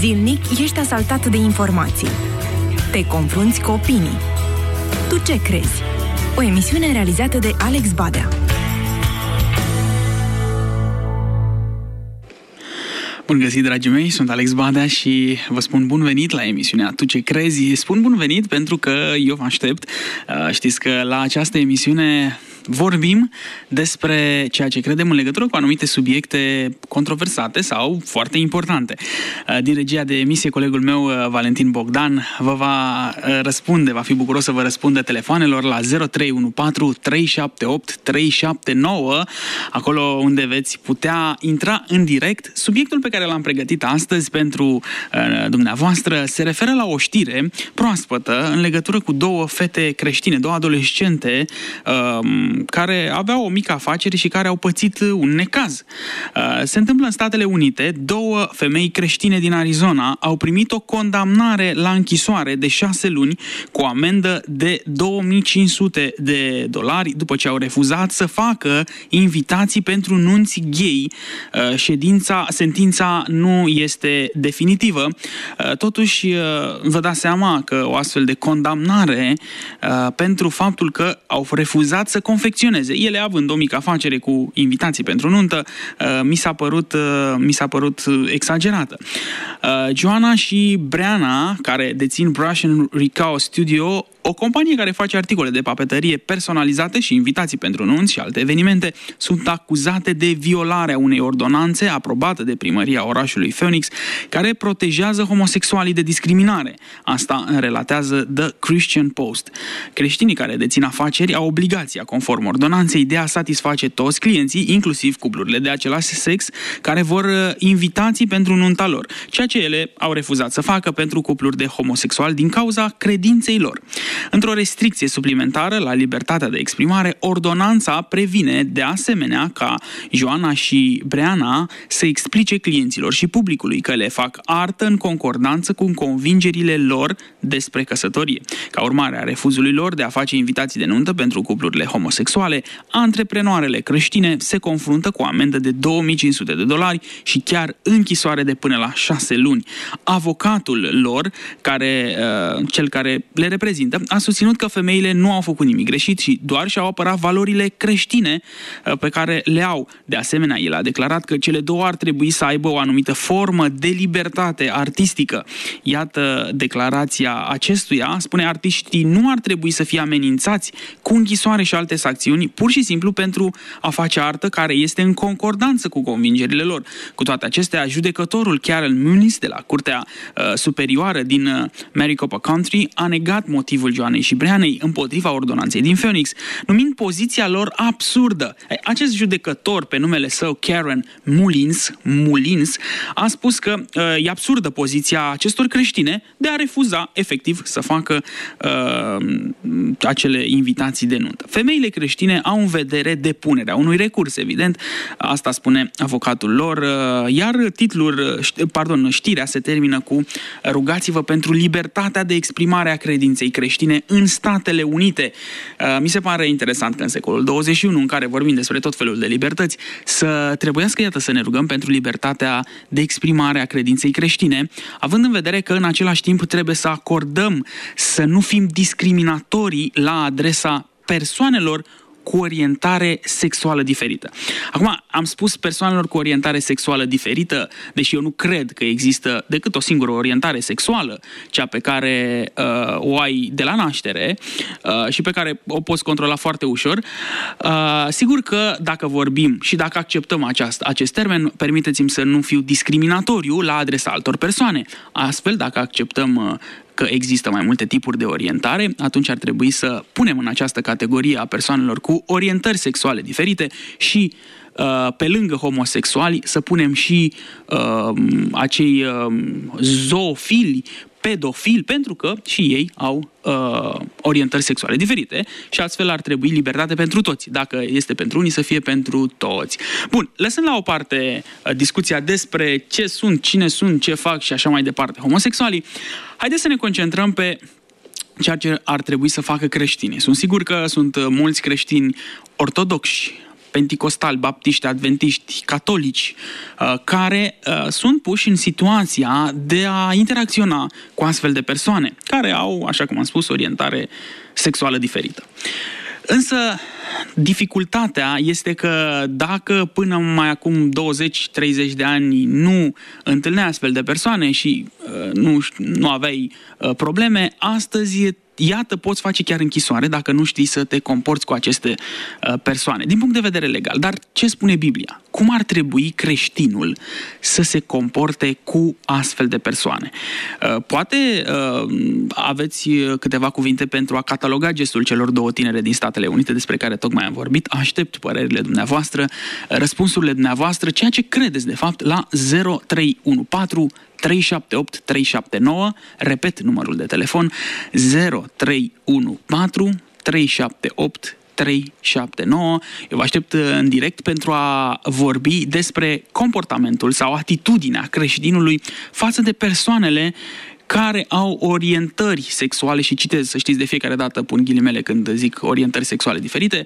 Zilnic ești asaltat de informații. Te confrunți cu opinii. Tu ce crezi? O emisiune realizată de Alex Badea. Bun găsit, dragii mei, sunt Alex Badea și vă spun bun venit la emisiunea Tu ce crezi? Spun bun venit pentru că eu vă aștept. Știți că la această emisiune vorbim despre ceea ce credem în legătură cu anumite subiecte controversate sau foarte importante. Din regia de emisie, colegul meu, Valentin Bogdan, vă va răspunde, va fi bucuros să vă răspundă telefoanelor la 0314 378 379, acolo unde veți putea intra în direct. Subiectul pe care l-am pregătit astăzi pentru dumneavoastră se referă la o știre proaspătă în legătură cu două fete creștine, două adolescente care aveau o mică afacere și care au pățit un necaz. Se întâmplă în Statele Unite. Două femei creștine din Arizona au primit o condamnare la închisoare de 6 luni cu o amendă de $2500 după ce au refuzat să facă invitații pentru nunți gay. Sentința nu este definitivă. Totuși, vă dați seama că o astfel de condamnare pentru faptul că au refuzat să confecționeze, ele având o mică afacere cu invitații pentru nuntă, mi s-a părut exagerată. Joanna și Brianna, care dețin Brush and Recount Studio, o companie care face articole de papeterie personalizate și invitații pentru nunți și alte evenimente, sunt acuzate de violarea unei ordonanțe aprobată de primăria orașului Phoenix, care protejează homosexualii de discriminare. Asta relatează The Christian Post. Creștinii care dețin afaceri au obligația, conform ordonanței, de a satisface toți clienții, inclusiv cuplurile de același sex, care vor invitații pentru nunta lor, ceea ce ele au refuzat să facă pentru cupluri de homosexuali din cauza credinței lor. Într-o restricție suplimentară la libertatea de exprimare, ordonanța previne de asemenea ca Joanna și Brianna să explice clienților și publicului că le fac artă în concordanță cu convingerile lor despre căsătorie. Ca urmare a refuzului lor de a face invitații de nuntă pentru cuplurile homosexuale, antreprenoarele creștine se confruntă cu o amendă de $2500 și chiar închisoare de până la 6 luni. Avocatul lor, cel care le reprezintă, a susținut că femeile nu au făcut nimic greșit și doar și-au apărat valorile creștine pe care le au. De asemenea, el a declarat că cele două ar trebui să aibă o anumită formă de libertate artistică. Iată declarația acestuia. Spune: artiștii nu ar trebui să fie amenințați cu închisoare și alte sancțiuni pur și simplu pentru a face artă care este în concordanță cu convingerile lor. Cu toate acestea, judecătorul Carol Muniz de la Curtea Superioară din Maricopa County a negat motivul Joanei și Brianei împotriva ordonanței din Phoenix, numind poziția lor absurdă. Acest judecător, pe numele său Karen Mullins, a spus că e absurdă poziția acestor creștine de a refuza efectiv să facă acele invitații de nuntă. Femeile creștine au în vedere depunerea unui recurs, evident, asta spune avocatul lor, iar știrea se termină cu: rugați-vă pentru libertatea de exprimare a credinței creștine în Statele Unite. Mi se pare interesant că în secolul 21, în care vorbim despre tot felul de libertăți, să trebuiască, iată, să ne rugăm pentru libertatea de exprimare a credinței creștine, având în vedere că în același timp trebuie să acordăm, să nu fim discriminatorii la adresa persoanelor cu orientare sexuală diferită. Acum, am spus persoanelor cu orientare sexuală diferită, deși eu nu cred că există decât o singură orientare sexuală, cea pe care o ai de la naștere și pe care o poți controla foarte ușor. Sigur că dacă vorbim și dacă acceptăm acest termen, permiteți-mi să nu fiu discriminatoriu la adresa altor persoane. Astfel, dacă acceptăm că există mai multe tipuri de orientare, atunci ar trebui să punem în această categorie a persoanelor cu orientări sexuale diferite și pe lângă homosexuali să punem și acei zoofili, pedofili, pentru că și ei au orientări sexuale diferite și astfel ar trebui libertate pentru toți. Dacă este pentru unii, să fie pentru toți. Bun, lăsând la o parte discuția despre ce sunt, cine sunt, ce fac și așa mai departe homosexualii, haideți să ne concentrăm pe ceea ce ar trebui să facă creștinii. Sunt sigur că sunt mulți creștini ortodoxi, penticostali, baptiști, adventiști, catolici, care sunt puși în situația de a interacționa cu astfel de persoane, care au, așa cum am spus, orientare sexuală diferită. Însă, dificultatea este că dacă până mai acum 20-30 de ani nu întâlneai astfel de persoane și nu aveai probleme, astăzi iată, poți face chiar închisoare dacă nu știi să te comporți cu aceste persoane, din punct de vedere legal. Dar ce spune Biblia? Cum ar trebui creștinul să se comporte cu astfel de persoane? Poate aveți câteva cuvinte pentru a cataloga gestul celor două tinere din Statele Unite despre care tocmai am vorbit. Aștept părerile dumneavoastră, răspunsurile dumneavoastră, ceea ce credeți de fapt la 0314 378 379, repet numărul de telefon 0314 378 379. Eu vă aștept în direct pentru a vorbi despre comportamentul sau atitudinea creștinului față de persoanele care au orientări sexuale, și citez, să știți, de fiecare dată pun ghilimele când zic orientări sexuale diferite,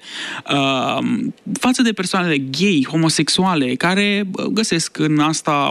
față de persoanele gay, homosexuale, care găsesc în asta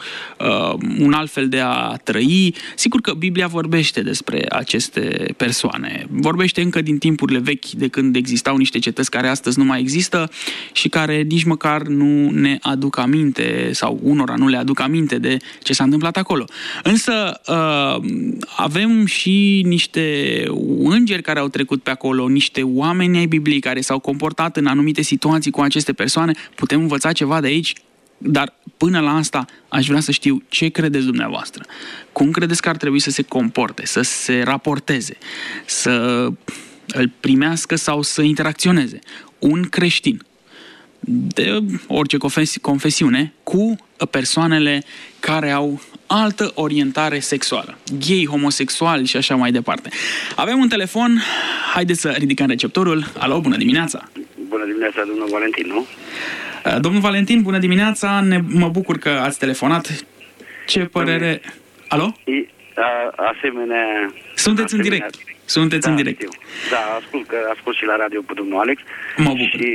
un alt fel de a trăi. Sigur că Biblia vorbește despre aceste persoane. Vorbește încă din timpurile vechi, de când existau niște cetăți care astăzi nu mai există și care nici măcar nu ne aduc aminte, sau unora nu le aduc aminte de ce s-a întâmplat acolo. Însă avem și niște îngeri care au trecut pe acolo, niște oameni ai Bibliei care s-au comportat în anumite situații cu aceste persoane. Putem învăța ceva de aici? Dar până la asta aș vrea să știu ce credeți dumneavoastră. Cum credeți că ar trebui să se comporte, să se raporteze, să îl primească sau să interacționeze un creștin de orice confesiune cu persoanele care au altă orientare sexuală, gay, homosexual și așa mai departe. Avem un telefon, haideți să ridicăm receptorul. Alo, bună dimineața! Bună dimineața, domnul Valentin, nu? Domnul Valentin, bună dimineața, mă bucur că ați telefonat. Ce părere... Alo? Asemenea... Sunteți în direct. Sunteți în direct. Știu. Da, ascult și la radio pe domnul Alex. Mă bucur. Și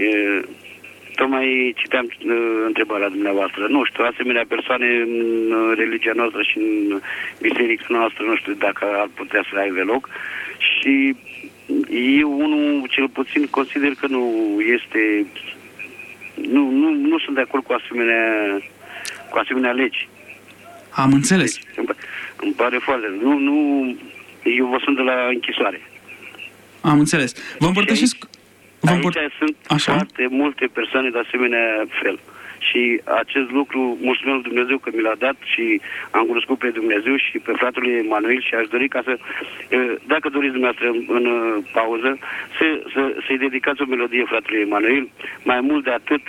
tocmai citeam întrebarea dumneavoastră. Nu știu, asemenea persoane în religia noastră și în biserica noastră, nu știu dacă ar putea să aibă loc. Și eu, unul, cel puțin, consider că nu este... Nu sunt de acord cu asemenea legi. Am înțeles. Deci, îmi pare foarte... Eu vă sunt de la închisoare. Am înțeles. Vă împărtășesc... Aici sunt foarte multe persoane de asemenea fel. Și acest lucru, mulțumesc lui Dumnezeu că mi l-a dat și am cunoscut pe Dumnezeu și pe fratele Emanuel și aș dori ca să, dacă doriți dumneavoastră în pauză, să-i dedicați o melodie fratele Emanuel, mai mult de atât,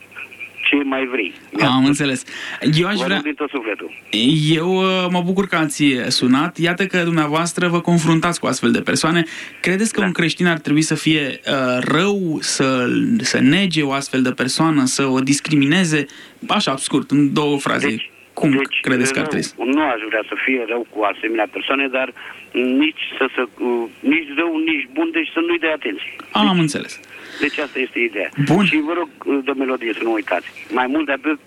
ce mai vrei. Am înțeles. Eu aș vrea... din tot sufletul. Eu mă bucur că ați sunat. Iată că dumneavoastră vă confruntați cu astfel de persoane. Credeți că un creștin ar trebui să fie rău, să nege o astfel de persoană, să o discrimineze? Așa, scurt, în două fraze. Cum credeți că ar trebui? Nu aș vrea să fie rău cu asemenea persoane, dar nici rău, nici bun, deci să nu-i dea atenție. Am înțeles. Deci asta este ideea. Bun. Și vă rog de melodie să nu uitați. Mai mult de atât...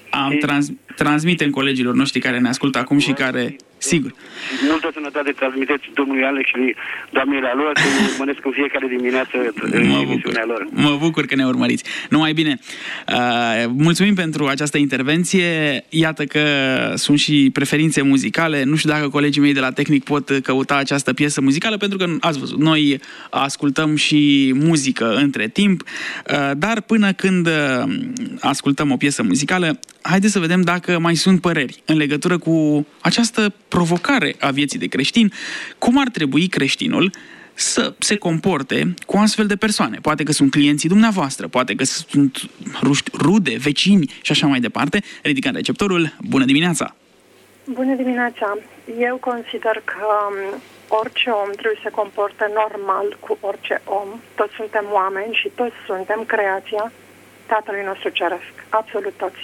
Transmitem colegilor noștri care ne ascultă acum și care... Sigur. Multă sănătate transmiteți domnului Alex și doamnei la lor, că urmăresc în fiecare dimineață emisiunea lor. Mă bucur că ne urmăriți. Numai bine. Mulțumim pentru această intervenție. Iată că sunt și preferințe muzicale. Nu știu dacă colegii mei de la Tehnic pot căuta această piesă muzicală, pentru că, ați văzut, noi ascultăm și muzică între timp, dar până când ascultăm o piesă muzicală, haideți să vedem dacă mai sunt păreri în legătură cu această provocare a vieții de creștin. Cum ar trebui creștinul să se comporte cu astfel de persoane? Poate că sunt clienții dumneavoastră, poate că sunt rude, vecini și așa mai departe. Ridicăm receptorul. Bună dimineața! Bună dimineața! Eu consider că orice om trebuie să se comporte normal cu orice om. Toți suntem oameni și toți suntem creația Tatălui nostru Ceresc. Absolut toți.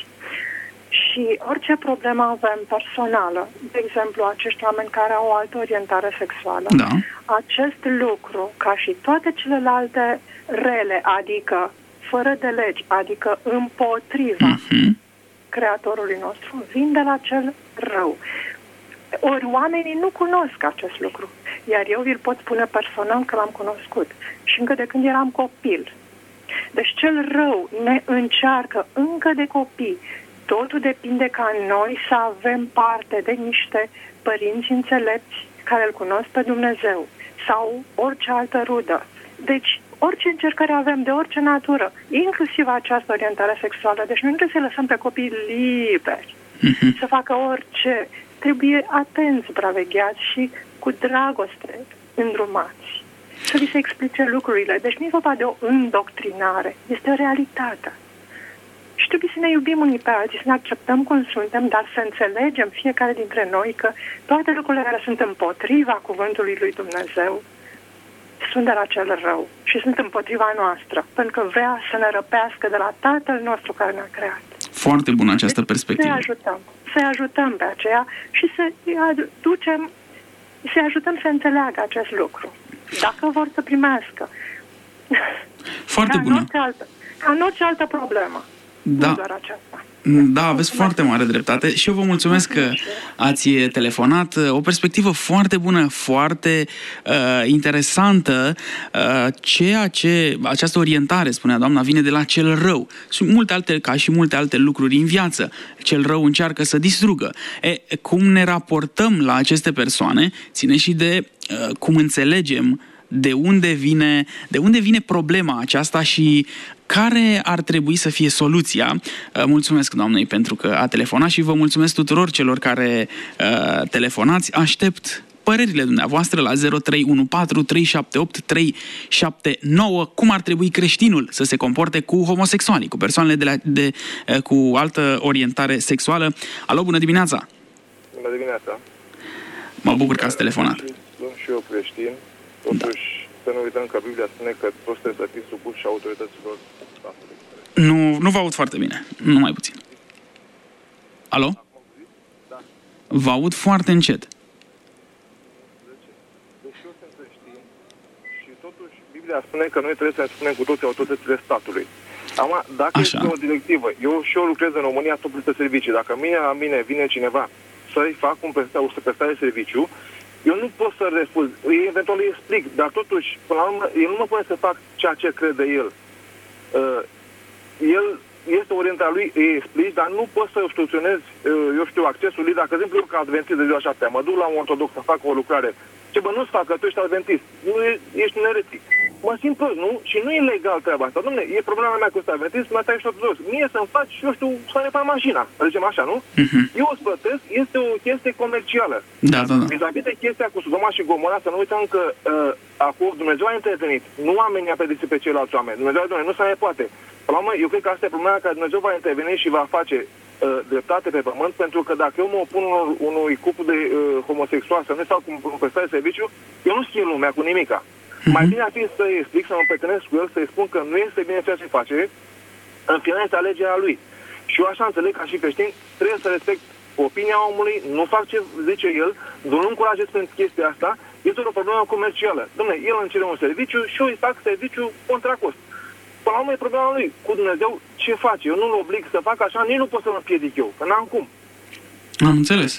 Și orice problemă avem personală, de exemplu, acești oameni care au o altă orientare sexuală, acest lucru, ca și toate celelalte rele, adică fără de legi, adică împotriva Creatorului nostru, vin de la cel rău. Ori oamenii nu cunosc acest lucru, iar eu vi-l pot spune personal că l-am cunoscut și încă de când eram copil. Deci cel rău ne încearcă încă de copii. Totul depinde ca noi să avem parte de niște părinți înțelepți care îl cunosc pe Dumnezeu sau orice altă rudă. Deci orice încercare avem de orice natură, inclusiv această orientare sexuală, deci noi nu trebuie să lăsăm pe copii liberi să facă orice. Trebuie atenți, supravegheați și cu dragoste îndrumați. Să vi se explice lucrurile. Deci nu e vorba de o îndoctrinare, este o realitate. Și trebuie să ne iubim unii pe alții, să ne acceptăm cum suntem, dar să înțelegem fiecare dintre noi că toate lucrurile care sunt împotriva cuvântului lui Dumnezeu sunt de la cel rău și sunt împotriva noastră, pentru că vrea să ne răpească de la Tatăl nostru care ne-a creat. Foarte bună această perspectivă. Să-i ajutăm pe aceea și să-i ajutăm să înțeleagă acest lucru. Dacă vor să primească. Foarte bună. Ca în orice altă problemă. Da. Nu doar aceasta. Da, aveți foarte mare dreptate și eu vă mulțumesc că ați telefonat. O perspectivă foarte bună, foarte interesantă. Această orientare, spunea doamna, vine de la cel rău. Sunt multe alte, ca și multe alte lucruri în viață. Cel rău încearcă să distrugă. Cum ne raportăm la aceste persoane ține și de cum înțelegem de unde vine problema aceasta și care ar trebui să fie soluția. Mulțumesc doamnei pentru că a telefonat și vă mulțumesc tuturor celor care telefonați. Aștept părerile dumneavoastră la 0314 378 379. Cum ar trebui creștinul să se comporte cu homosexualii, cu persoanele cu altă orientare sexuală? Alo, bună dimineața! Bună dimineața! Mă bucur că ați telefonat. Sunt și eu creștin. Totuși, să nu uităm că Biblia spune că toți trebuie să fie supuși și autorităților statului. Nu vă aud foarte bine. Nu mai puțin. Alo? Da. Vă aud foarte încet. Deci eu sunt creștin și totuși Biblia spune că noi trebuie să ne spunem cu toții autoritățile statului. Acum, dacă este o directivă, eu lucrez în România, tot plătesc servicii. Dacă la mine vine cineva să-i fac o prestare de serviciu, eu nu pot să refuz, eventual îi explic, dar totuși, până la urmă, el nu mă pune să fac ceea ce crede el. El este orientarea lui, îi explic, dar nu pot să obstrucționez, accesul lui. Dacă, de exemplu, eu ca adventist de ziua 7, mă duc la un ortodox să fac o lucrare, nu-ți fac, că tu ești adventist, nu ești un eretic. Mă simt prost, nu? Și nu e legal treaba asta. Dom'le, e problema mea cu ăsta adventist, ta ești ortodox. Mie să-mi faci, să repar mașina, să zicem așa, nu? Eu îți plătesc, este o chestie comercială. Da. Vis-a-vis de chestia cu Sodoma și Gomora, să nu uităm că acum Dumnezeu a intervenit. Nu oamenii a pedepsit pe ceilalți oameni. Dumnezeu, nu se mai poate. Până la urmă, eu cred că asta e problema, că Dumnezeu va interveni și va face dreptate pe pământ, pentru că dacă eu mă opun unui cuplu de homosexuali să nu fac un prestare de serviciu, eu nu schimb lumea cu nimica. Mai bine ar fi să-i explic, să mă împrietenesc cu el, să-i spun că nu este bine ceea ce face, în final este alegerea lui. Și eu așa înțeleg, ca și creștin, trebuie să respect opinia omului, nu fac ce zice el, nu încurajez pentru chestia asta, este o problemă comercială. Dom'le, el îmi cere un serviciu și eu îi fac serviciu contra cost. Până la urmă e problema lui. Cu Dumnezeu ce face? Eu nu-l oblig să fac așa, nici nu pot să mă împiedic eu, că n-am cum. Am înțeles.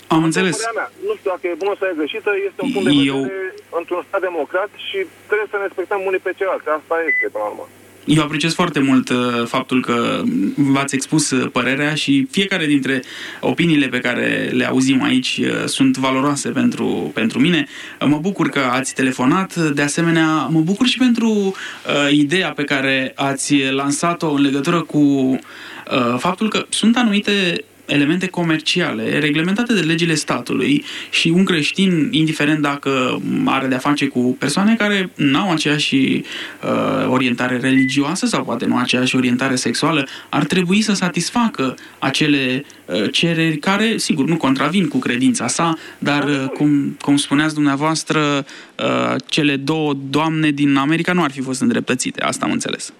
Nu știu dacă e bună sau e greșită, este un punct de vedere într-un stat democrat și trebuie să ne respectăm unii pe ceilalți. Asta este, până la urmă. Eu apreciez foarte mult faptul că v-ați expus părerea și fiecare dintre opiniile pe care le auzim aici sunt valoroase pentru mine. Mă bucur că ați telefonat, de asemenea mă bucur și pentru ideea pe care ați lansat-o în legătură cu faptul că sunt anumite elemente comerciale reglementate de legile statului și un creștin, indiferent dacă are de-a face cu persoane care n-au aceeași orientare religioasă sau poate nu aceeași orientare sexuală, ar trebui să satisfacă acele cereri care, sigur, nu contravin cu credința sa, dar, cum spuneați dumneavoastră, cele două doamne din America nu ar fi fost îndreptățite. Asta am înțeles.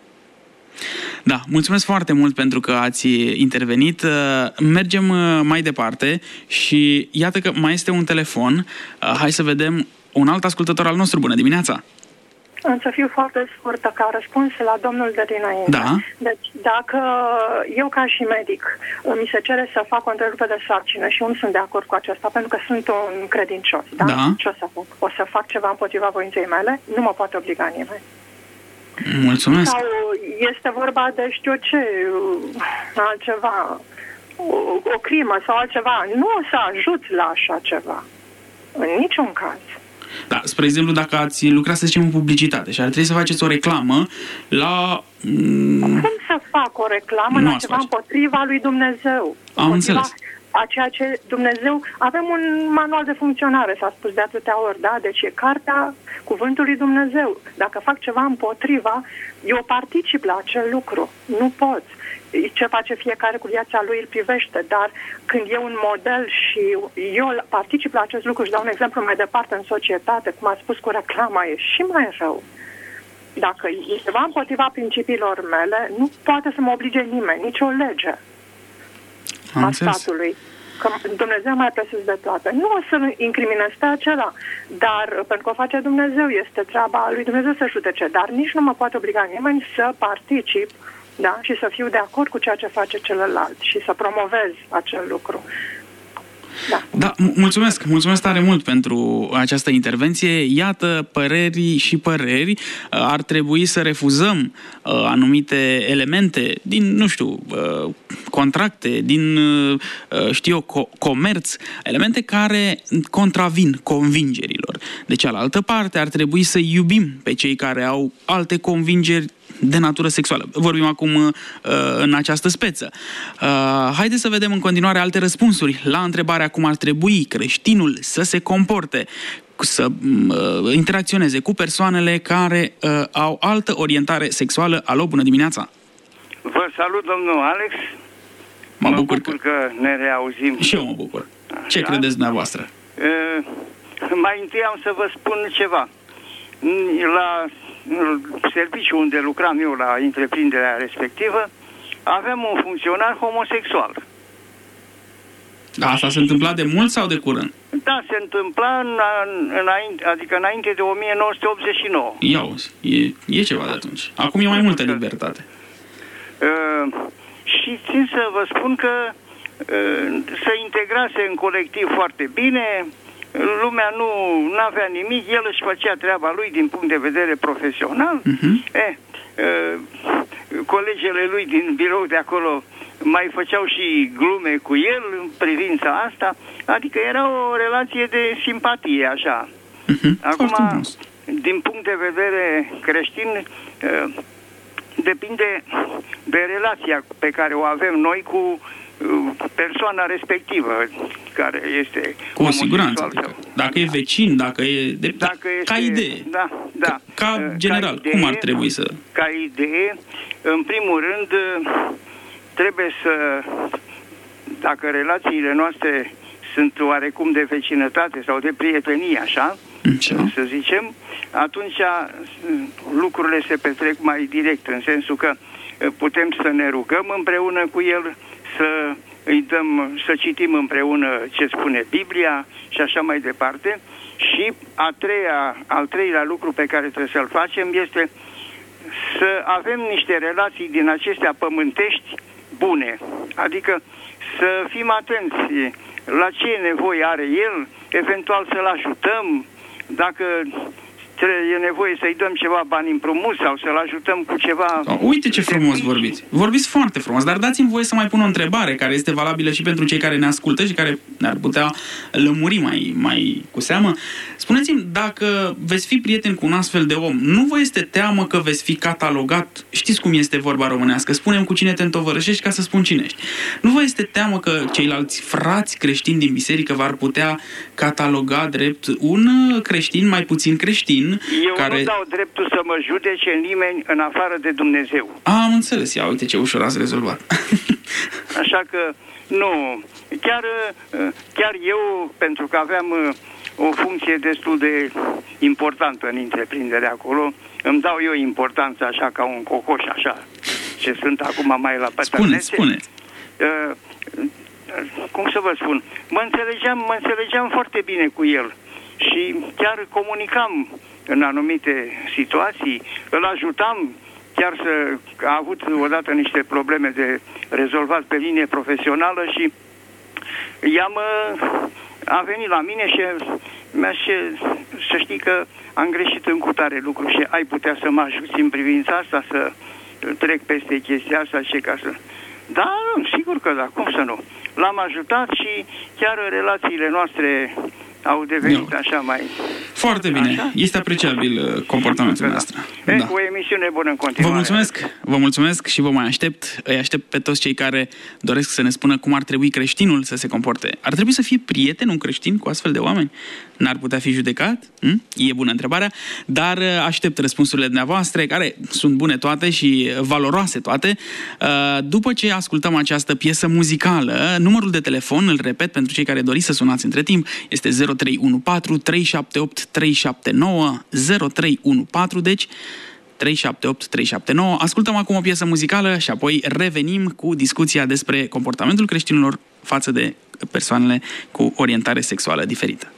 Da, mulțumesc foarte mult pentru că ați intervenit. Mergem mai departe și iată că mai este un telefon. Hai să vedem un alt ascultător al nostru. Bună dimineața! Am să fiu foarte scurtă ca răspuns la domnul de dinainte. Da. Deci, dacă eu ca și medic mi se cere să fac o întrerupere de sarcină și eu nu sunt de acord cu aceasta, pentru că sunt un credincios, da? Ce o să fac? O să fac ceva împotriva voinței mele? Nu mă poate obliga nimeni. Mulțumesc. Sau este vorba de știu ce, altceva, o crimă sau altceva. Nu o să ajut la așa ceva. În niciun caz. Da, spre exemplu, dacă ați lucrat, să zicem, în publicitate și ar trebui să faceți o reclamă la... Cum să fac o reclamă la ceva împotriva lui Dumnezeu? Am înțeles. A ceea ce Dumnezeu... Avem un manual de funcționare, s-a spus de atâtea ori, da? Deci e cartea cuvântului Dumnezeu. Dacă fac ceva împotriva, eu particip la acel lucru. Nu pot. Ce face fiecare cu viața lui îl privește, dar când e un model și eu particip la acest lucru și dau un exemplu mai departe în societate, cum a spus cu reclama, e și mai rău. Dacă e ceva împotriva principiilor mele, nu poate să mă oblige nimeni, nicio lege a statului. Că Dumnezeu mai presus de toate. Nu o să-l incriminez pe acela, dar pentru că o face Dumnezeu, este treaba lui Dumnezeu să judece, dar nici nu mă poate obliga nimeni să particip, da, și să fiu de acord cu ceea ce face celălalt și să promovez acel lucru. Da, mulțumesc tare mult pentru această intervenție. Iată păreri și păreri. Ar trebui să refuzăm anumite elemente din, nu știu, contracte, din, comerț, elemente care contravin convingerilor. De cealaltă parte, ar trebui să iubim pe cei care au alte convingeri de natură sexuală. Vorbim acum în această speță. Haideți să vedem în continuare alte răspunsuri la întrebarea cum ar trebui creștinul să se comporte, să interacționeze cu persoanele care au altă orientare sexuală. Alo, bună dimineața! Vă salut, domnul Alex. Mă bucur că ne reauzim. Și eu mă bucur. Așa? Ce credeți dumneavoastră? Mai întâi am să vă spun ceva. La serviciul unde lucram eu, la întreprinderea respectivă, aveam un funcționar homosexual. Asta se întâmpla de mult sau de curând? Da, se întâmpla înainte de 1989. E ceva de atunci. Acum e mai multă libertate. Și țin să vă spun că se integrase în colectiv foarte bine, lumea nu avea nimic, el își făcea treaba lui din punct de vedere profesional. Colegele lui din birou de acolo mai făceau și glume cu el în privința asta, adică era o relație de simpatie, așa. Acum, din punct de vedere creștin, depinde de relația pe care o avem noi cu persoana respectivă, care este cu siguranță. Adică, dacă e vecin, dacă e... ca idee. Da. Ca general, ca idee, cum ar trebui să... Ca idee, în primul rând, trebuie să... Dacă relațiile noastre sunt oarecum de vecinătate sau de prietenie, așa, să zicem, atunci lucrurile se petrec mai direct, în sensul că putem să ne rugăm împreună cu el, să citim împreună ce spune Biblia și așa mai departe. Și al treilea lucru pe care trebuie să-l facem este să avem niște relații din acestea pământești bune, adică să fim atenți la ce nevoie are el, eventual să-l ajutăm, dacă e nevoie să-i dăm ceva bani împrumut sau să-l ajutăm cu ceva... Uite ce frumos vorbiți. Vorbiți foarte frumos, dar dați-mi voie să mai pun o întrebare care este valabilă și pentru cei care ne ascultă și care ne-ar putea lămuri mai cu seamă. Spuneți-mi, dacă veți fi prieten cu un astfel de om, nu vă este teamă că veți fi catalogat? Știți cum este vorba românească? Spunem cu cine te întovărășești ca să spun cine ești. Nu vă este teamă că ceilalți frați creștini din biserică v-ar putea cataloga drept un creștin mai puțin creștin? Eu nu dau dreptul să mă judece nimeni în afară de Dumnezeu. Am înțeles. Ia uite ce ușor ați rezolvat. Așa că, nu. Chiar eu, pentru că aveam o funcție destul de importantă în întreprindere acolo, îmi dau eu importanța așa ca un cocoș, așa, ce sunt acum mai la pătrânețe. Spuneți. Cum să vă spun? Mă înțelegeam foarte bine cu el. Și chiar comunicam în anumite situații, îl ajutam chiar a avut odată niște probleme de rezolvat pe linie profesională și a venit la mine și să știi că am greșit în cutare lucru și ai putea să mă ajuți în privința asta, să trec peste chestia asta și ca să... Da, sigur că da, cum să nu? L-am ajutat și chiar relațiile noastre au devenit așa mai... Foarte bine. Așa? Este apreciabil comportamentul nostru. Da. O emisiune bună în continuare. Vă mulțumesc și vă mai aștept. Îi aștept pe toți cei care doresc să ne spună cum ar trebui creștinul să se comporte. Ar trebui să fie prieten un creștin cu astfel de oameni? N-ar putea fi judecat? E bună întrebarea, dar aștept răspunsurile dumneavoastră, care sunt bune toate și valoroase toate. După ce ascultăm această piesă muzicală, numărul de telefon, îl repet pentru cei care doriți să sunați între timp, este 0314 378 379 0314, deci 378 379. Ascultăm acum o piesă muzicală și apoi revenim cu discuția despre comportamentul creștinilor față de persoanele cu orientare sexuală diferită.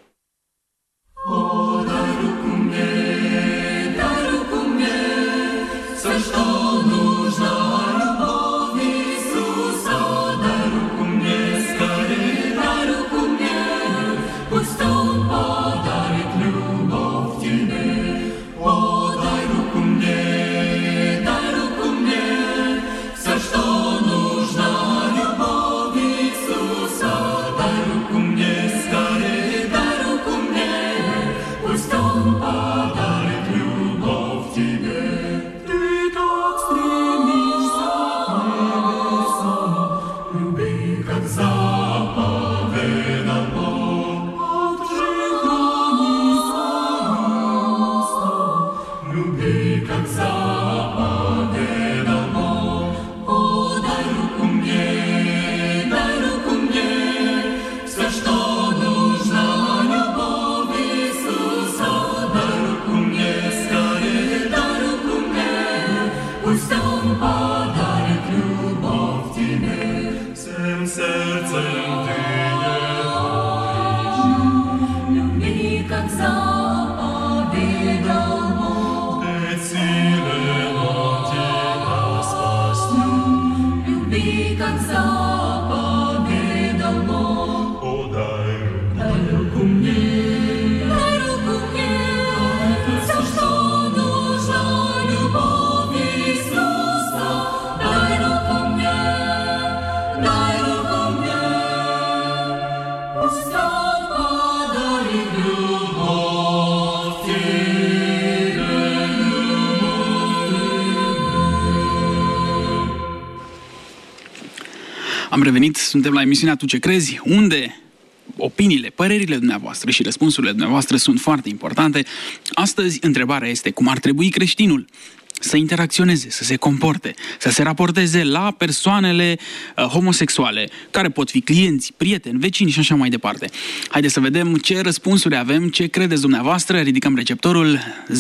Am revenit, suntem la emisiunea Tu ce crezi, unde opiniile, părerile dumneavoastră și răspunsurile dumneavoastră sunt foarte importante. Astăzi, întrebarea este cum ar trebui creștinul să interacționeze, să se comporte, să se raporteze la persoanele homosexuale, care pot fi clienți, prieteni, vecini și așa mai departe. Haideți să vedem ce răspunsuri avem, ce credeți dumneavoastră. Ridicăm receptorul.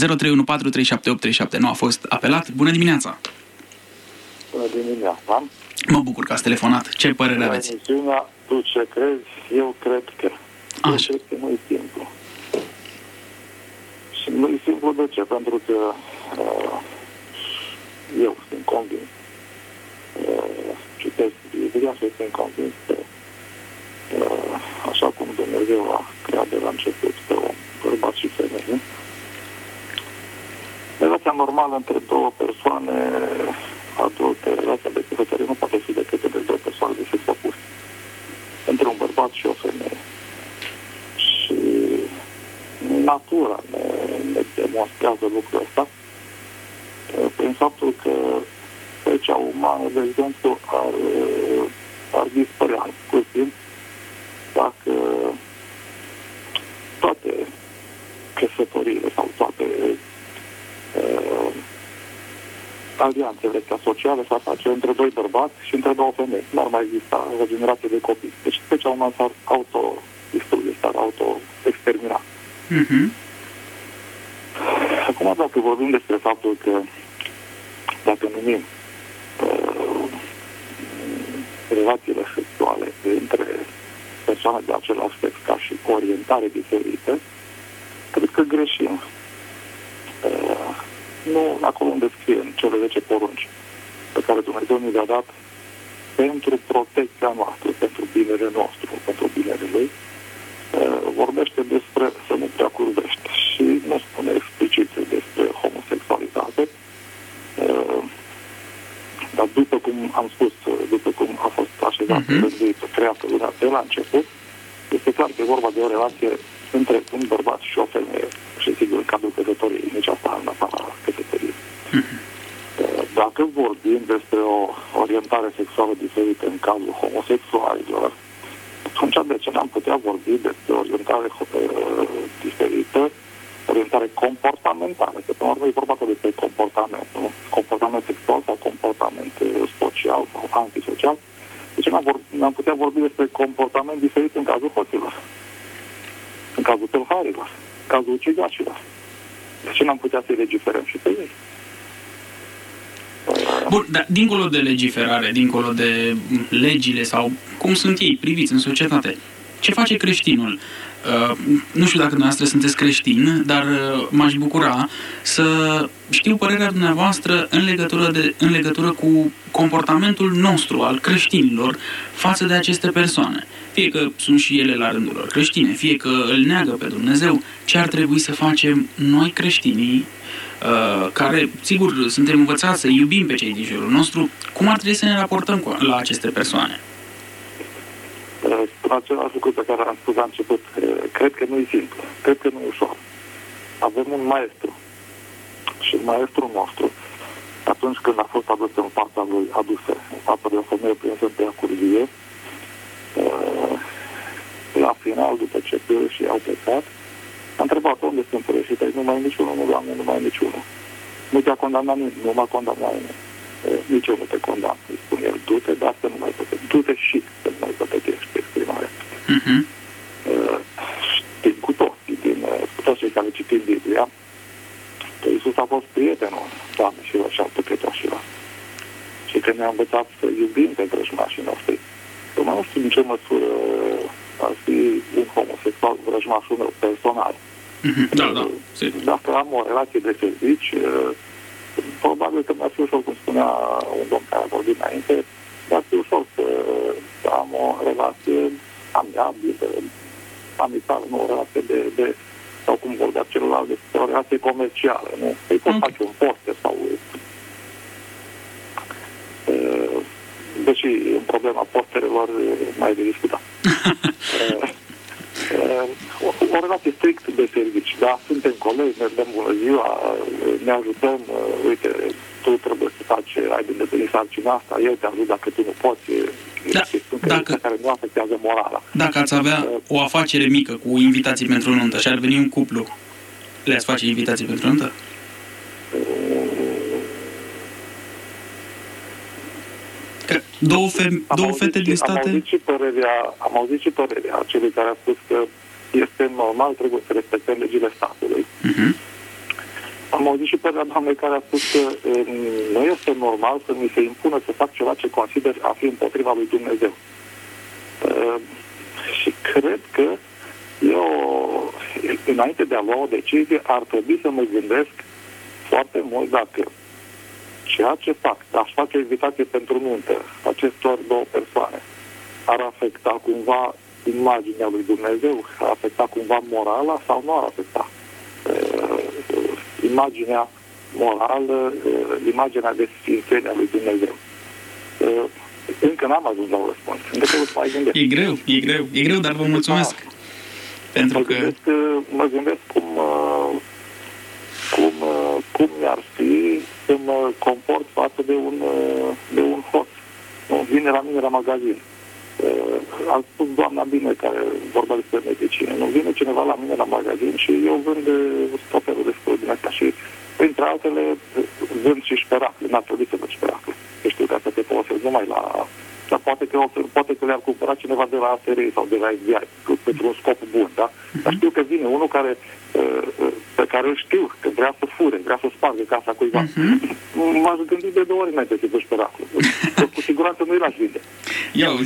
0314378379 a fost apelat. Bună dimineața! Bună dimineața! Mă bucur că ați telefonat. Ce părere aveți? Emisiunea Tu ce crezi? Eu cred că. Eu cred că nu e simplu. Și nu e simplu de ce? Pentru că eu sunt convins. Citesc Biblia și sunt convins că așa cum Dumnezeu a creat de la început pe om, bărbat și femeie, relația normală între două persoane adulte, relația de căsătorie nu poate fi decât de două persoane de sex opus. Între un bărbat și o femeie. Și natura ne demonstrează lucrul ăsta prin faptul că speciea umană, de exemplu, ar dispărea cu timp dacă toate căsătoriile sau toate alianțele sociale s-ar face între doi bărbați și între două femei. Nu ar mai exista o generație de copii. Deci specia umană s-ar autodistruge, s-ar auto-extermina. Acum, dacă vorbim despre faptul că dacă numim relațiile sexuale între persoane de același sex ca și orientare diferită, cred că greșim. nu acolo unde scrie în cele 10 porunci pe care Dumnezeu ne le-a dat pentru protecția noastră, pentru binele nostru, pentru binele Lui, vorbește despre să nu prea curvești și nu spune explicit despre homosexualitate, dar după cum am spus, după cum a fost așezată, rânduită, creată lumea de la început, este clar că e vorba de o relație între un bărbat și o femeie și sigur în cadrul căsătoriei, nici asta în afara căsătoriei. Dacă vorbim despre o orientare sexuală diferită în cazul homosexualilor, atunci de ce n-am putea vorbi despre orientare diferită, orientare comportamentală, că până la urmă e vorba despre comportament, nu? Comportament sexual sau comportament social sau antisocial. De ce n-am putea vorbi despre comportament diferit în cazul hoților, în cazul tâlharilor, în cazul ucigașilor? De ce n-am putea să-i legiferăm și pe ei? Bun, dar dincolo de legiferare, dincolo de legile sau cum sunt ei priviți în societate, ce face creștinul? Nu știu dacă dumneavoastră sunteți creștin, dar m-aș bucura să știu părerea dumneavoastră în legătură cu comportamentul nostru, al creștinilor, față de aceste persoane. Fie că sunt și ele la rândul lor creștine, fie că îl neagă pe Dumnezeu, ce ar trebui să facem noi creștinii, care, sigur, suntem învățați să iubim pe cei din jurul nostru, cum ar trebui să ne raportăm la aceste persoane? Același lucru pe care am spus la început, cred că nu e simplu, cred că nu e ușor. Avem un maestru și maestrul nostru, atunci când a fost adus în fața lui, în fața de o femeie prinsă pe acurvie, la final, după ce pârâ și au plecat, a întrebat unde sunt părășite, nu mai e niciunul, nu, Doamne, nu mai e niciunul. Nu te-a condamnat nimeni, nu m-a condamnat nimeni. Nici eu nu te condamn, îi spun el, du-te, dar să nu mai pătești. Du-te și să nu mai pătești pe exprimare. Știm cu toți cei care citim Biblia, că Iisus a fost prietenul Doamnei și al păcătoșilor. Și că ne-a învățat să iubim pe vrăjmașii noștri. Eu nu știu în ce măsură ar fi un homosexual vrăjmașul meu personal. Da. Dacă am o relație de servici, probabil că mi-ar fi ușor, cum spunea un domn care a vorbit înainte, mi-ar fi ușor să am o relație amiabilă, amitală, nu o relație de sau cum vorbea celălalt, de o relație comercială, nu? Îi pot face un poster sau... Deși în problema posterelor mai de discutat. O relație strict de servici, da? Suntem colegi, ne dăm bună ziua, ne ajutăm, uite, tu trebuie să faci, ai de îndeplinit sarcina asta, eu te ajut dacă tu nu poți, care nu afectează morala. Dacă ați avea o afacere mică cu invitații pentru nuntă și ar veni un cuplu, le-ați face invitații pentru nuntă? Că două fete din state... Am auzit și părerea celui care a spus că este normal, trebuie să respectăm legile statului. Am auzit și părerea doamnei care a spus că nu este normal să mi se impună să fac ceva ce consider a fi împotriva lui Dumnezeu. Și cred că eu, înainte de a lua o decizie, ar trebui să mă gândesc foarte mult dacă ceea ce fac, aș face o invitație pentru nuntă acestor două persoane, ar afecta cumva imaginea lui Dumnezeu, ar afecta cumva morala sau nu ar afecta imaginea morală, imaginea de sfințenie a lui Dumnezeu. Încă n-am ajuns la un răspuns. Încă trebuie să mai gândesc. E greu, dar vă mulțumesc. Pentru că... Mă gândesc cum mi-ar fi să mă comport față de un hoț. Vine la mine la magazin. A spus doamna bine care vorbea despre medicină. Nu vine cineva la mine la magazin și eu vând tot felul de scururi din astea și printre altele vând și șperacle. N-ar trebui să văd șperacle. Eu știu că asta te folosesc numai la... Dar poate că le-ar cumpăra cineva de la ASR sau de la FBI pentru un scop bun, da? Dar știu că vine unul pe care îl știu, că vrea să fure, vrea să spargă casa cuiva. M-aș gândi de 2 ori înainte să văd șperacul. Cu siguranță nu-i l-aș vinde.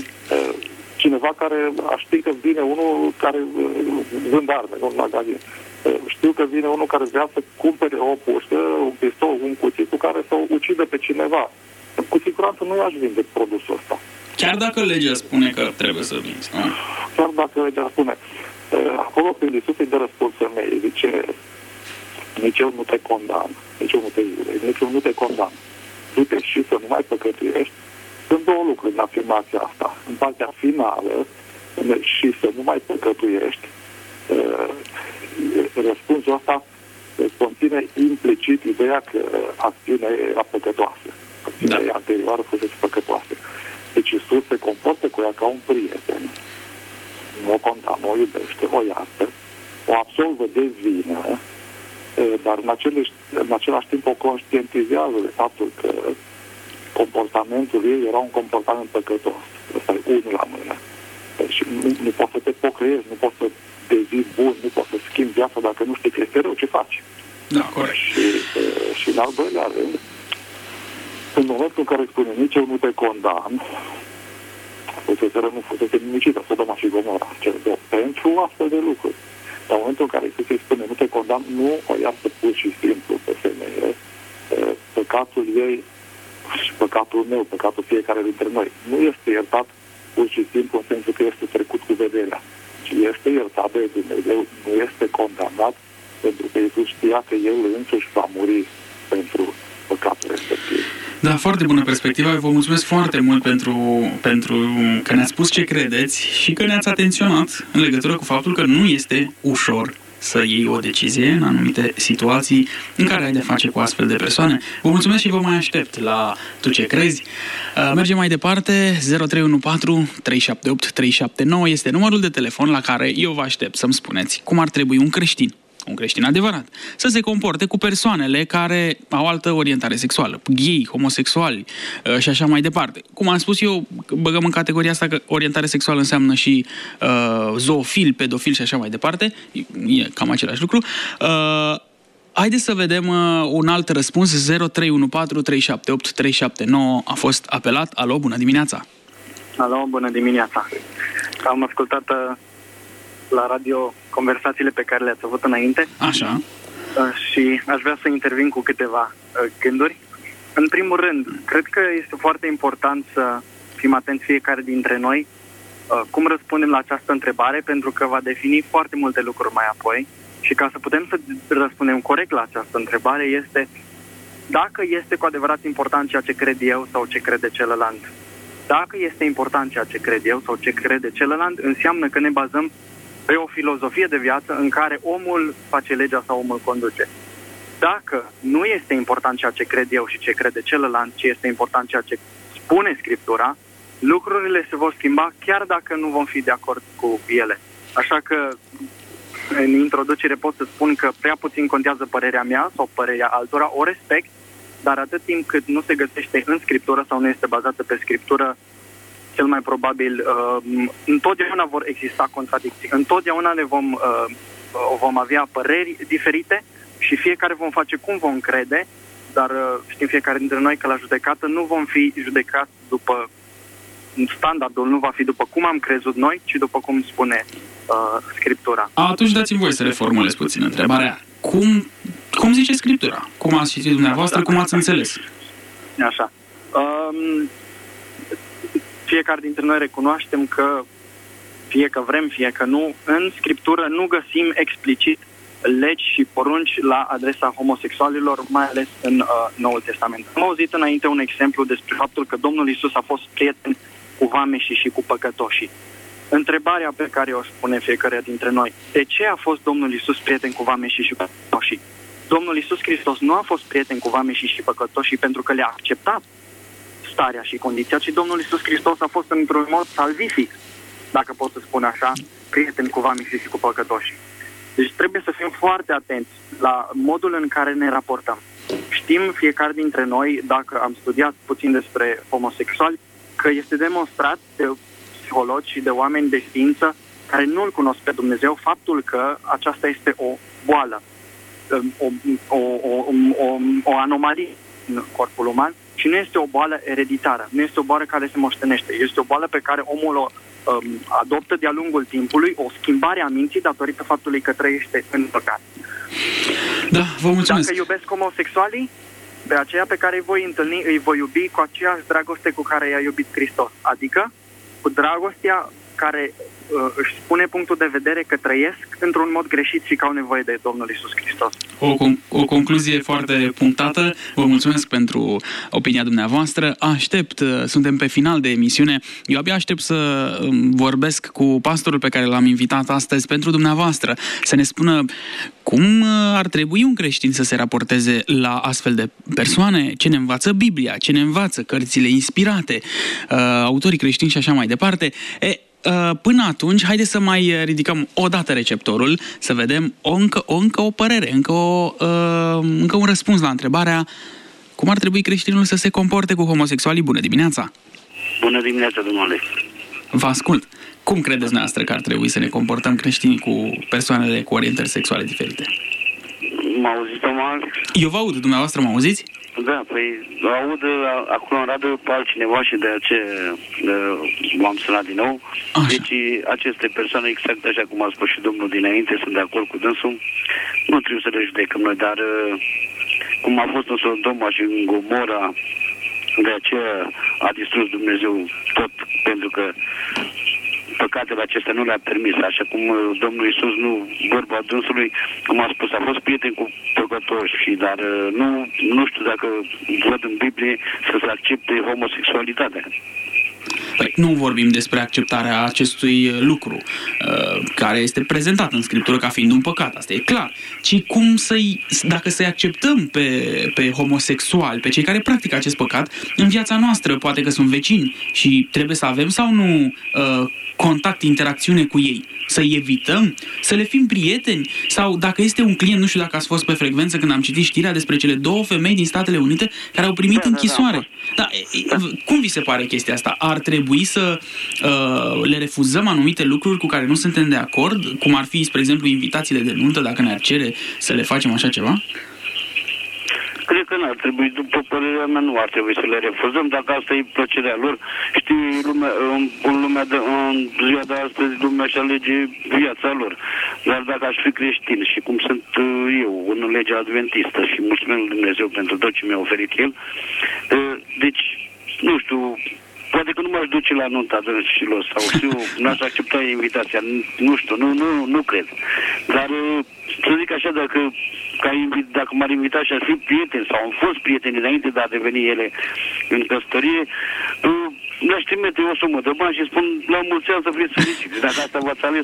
Cineva care aș ști că vine unul care vând arme în magazin. Știu că vine unul care vrea să cumpere o pușcă, un pistol, un cuțit cu care să ucidă pe cineva. Cu siguranță nu i-aș vinde produsul ăsta. Chiar dacă legea spune că trebuie să vinzi. Chiar dacă legea spune. Acolo, prin Iisus îi dă răspuns femeii. Zice, nici eu nu te condamn, nici eu nu te iubesc, nici eu nu te condamn. Du-te și să nu mai păcătuiești. Sunt două lucruri în afirmația asta. În partea finală, și să nu mai păcătuiești, răspunsul ăsta conține implicit ideea că acțiunea era păcătoasă. Acțiunea anterioară fusese păcătoasă. Deci Iisus se comportă cu ea ca un prieten. Nu o condamnă, o iubește, o iartă, o absolvă de vină, dar în același timp o conștientizează de faptul că comportamentul ei era un comportament păcătos. Ăsta e unul la mână. Și nu poți să te pocăiești, nu poți să devii bun, nu poți să schimbi viața dacă nu știi că este rău, ce faci? Da, corect. Și în al doilea rând, în momentul în care spune nici eu nu te condamn, nu fusese nimicită, Sodoma și Gomora, pentru astfel de lucruri. Dar în momentul în care Iisus îi spune nu te condamn, nu o iartă pur și simplu pe femeie, păcatul ei și păcatul meu, păcatul fiecare dintre noi. Nu este iertat pur și simplu în sensul că este trecut cu vederea, ci este iertat de Dumnezeu, nu este condamnat, pentru că Iisus știa că El însuși va muri pentru păcatul respectiv. Da, foarte bună perspectivă. Vă mulțumesc foarte mult pentru că ne-ați spus ce credeți și că ne-ați atenționat în legătură cu faptul că nu este ușor să iei o decizie în anumite situații în care ai de face cu astfel de persoane. Vă mulțumesc și vă mai aștept la Tu ce crezi. Mergem mai departe. 0314 378 379 este numărul de telefon la care eu vă aștept să-mi spuneți cum ar trebui un creștin adevărat, să se comporte cu persoanele care au altă orientare sexuală, gay, homosexuali și așa mai departe. Cum am spus eu, băgăm în categoria asta că orientare sexuală înseamnă și zoofil, pedofil și așa mai departe. E cam același lucru. Haideți să vedem un alt răspuns. 0314 378 379 a fost apelat. Alo, bună dimineața! Alo, bună dimineața! Am ascultat la radio conversațiile pe care le-ați avut înainte. Așa. Și aș vrea să intervin cu câteva gânduri. În primul rând, cred că este foarte important să fim atenți fiecare dintre noi cum răspundem la această întrebare, pentru că va defini foarte multe lucruri mai apoi. Și ca să putem să răspundem corect la această întrebare este dacă este cu adevărat important ceea ce cred eu sau ce crede celălalt. Dacă este important ceea ce cred eu sau ce crede celălalt, înseamnă că ne bazăm pe o filozofie de viață în care omul face legea sau omul conduce. Dacă nu este important ceea ce cred eu și ce crede celălalt, ci este important ceea ce spune Scriptura, lucrurile se vor schimba chiar dacă nu vom fi de acord cu ele. Așa că, în introducere pot să spun că prea puțin contează părerea mea sau părerea altora, o respect, dar atât timp cât nu se găsește în Scriptură sau nu este bazată pe Scriptură, cel mai probabil întotdeauna vor exista contradicții. Întotdeauna vom avea păreri diferite și fiecare vom face cum vom crede, dar știm fiecare dintre noi că la judecată nu vom fi judecați după standardul, nu va fi după cum am crezut noi, ci după cum spune Scriptura. Atunci dați-mi voie să reformulez puțin întrebarea. Cum zice Scriptura? Cum ați citit dumneavoastră? Cum ați înțeles? Așa. Fiecare dintre noi recunoaștem că fie că vrem, fie că nu, în Scriptură nu găsim explicit legi și porunci la adresa homosexualilor, mai ales în Noul Testament. Am auzit înainte un exemplu despre faptul că Domnul Iisus a fost prieten cu vameșii și cu păcătoșii. Întrebarea pe care o spune fiecare dintre noi: de ce a fost Domnul Iisus prieten cu vameșii și păcătoșii? Domnul Iisus Hristos nu a fost prieten cu vameșii și păcătoșii pentru că le-a acceptat starea și condiția, ci Domnul Iisus Hristos a fost într-un mod salvific, dacă pot să spun așa, prieten cu vameșii și cu păcătoșii. Deci trebuie să fim foarte atenți la modul în care ne raportăm. Știm fiecare dintre noi, dacă am studiat puțin despre homosexuali, că este demonstrat de psihologi și de oameni de știință care nu-L cunosc pe Dumnezeu, faptul că aceasta este o boală, o anomalie în corpul uman și nu este o boală ereditară, nu este o boală care se moștenește, este o boală pe care omul o adoptă de-a lungul timpului, o schimbare a minții datorită faptului că trăiește în păcat. Da, vă mulțumesc. Dacă iubesc homosexualii, pe aceea pe care îi voi întâlni, îi voi iubi cu aceeași dragoste cu care i-a iubit Hristos, adică cu dragostea care își spune punctul de vedere că trăiesc într-un mod greșit și că au nevoie de Domnul Iisus Hristos. O concluzie foarte punctată. Vă mulțumesc pentru opinia dumneavoastră. Suntem pe final de emisiune. Eu abia aștept să vorbesc cu pastorul pe care l-am invitat astăzi pentru dumneavoastră, să ne spună cum ar trebui un creștin să se raporteze la astfel de persoane, ce ne învață Biblia, ce ne învață cărțile inspirate, autorii creștini și așa mai departe. Până atunci, haideți să mai ridicăm o dată receptorul, să vedem încă o părere, încă un răspuns la întrebarea cum ar trebui creștinul să se comporte cu homosexualii. Bună dimineața! Bună dimineața, domnule! Vă ascult! Cum credeți dumneavoastră că ar trebui să ne comportăm creștinii cu persoanele cu orientări sexuale diferite? Mă auziți, Alex? Eu vă aud, dumneavoastră mă auziți? Da, păi aud acolo în radio pe altcineva și de aceea m-am sunat din nou. Așa. Deci aceste persoane, exact așa cum a spus și domnul dinainte, sunt de acord cu dânsul. Nu trebuie să le judecăm noi, dar cum a fost în Sodoma și în Gomora, de aceea a distrus Dumnezeu tot, pentru că păcatele acestea nu le-a permis, așa cum Domnul Iisus, vorba dânsului, cum a spus, a fost prieten cu păcătoși, dar nu știu dacă văd în Biblie să se accepte homosexualitatea. Păi, nu vorbim despre acceptarea acestui lucru, care este prezentat în Scriptură ca fiind un păcat, asta e clar, ci dacă să-i acceptăm pe homosexuali, pe cei care practică acest păcat în viața noastră, poate că sunt vecini și trebuie să avem sau nu contact, interacțiune cu ei, să-i evităm, să le fim prieteni, sau dacă este un client, nu știu dacă ați fost pe frecvență când am citit știrea despre cele 2 femei din Statele Unite care au primit închisoare. Da. Cum vi se pare chestia asta? Ar trebui să le refuzăm anumite lucruri cu care nu suntem de acord, cum ar fi, spre exemplu, invitațiile de nuntă, dacă ne-ar cere să le facem așa ceva? Cred că n-ar trebui, după părerea mea, nu ar trebui să le refuzăm, dacă asta e plăcerea lor. Știi, în ziua de astăzi, lumea își alege viața lor. Dar dacă aș fi creștin și cum sunt eu, în legea adventistă, și mulțumesc lui Dumnezeu pentru tot ce mi-a oferit El, deci, nu știu, poate că nu m-aș duce la nunta dânșilor sau știu, n-aș accepta invitația, nu știu, nu cred. Dar să zic așa, dacă m-ar invita și ar fi prieteni sau am fost prieteni înainte de a deveni ele în căsătorie, mi-aș trimite o sumă de bani și spun la mulți ani să fiți fericiți. Dacă asta v-ați ales...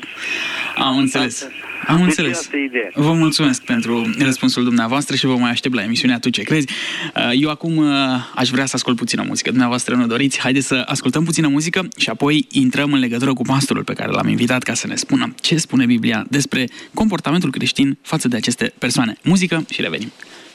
Am înțeles. Vă mulțumesc pentru răspunsul dumneavoastră și vă mai aștept la emisiunea Tu ce crezi. Eu acum aș vrea să ascult puțină muzică. Dumneavoastră nu doriți? Haideți să ascultăm puțină muzică și apoi intrăm în legătură cu pastorul pe care l-am invitat ca să ne spună ce spune Biblia despre comportamentul creștin față de aceste persoane. Muzică și revenim.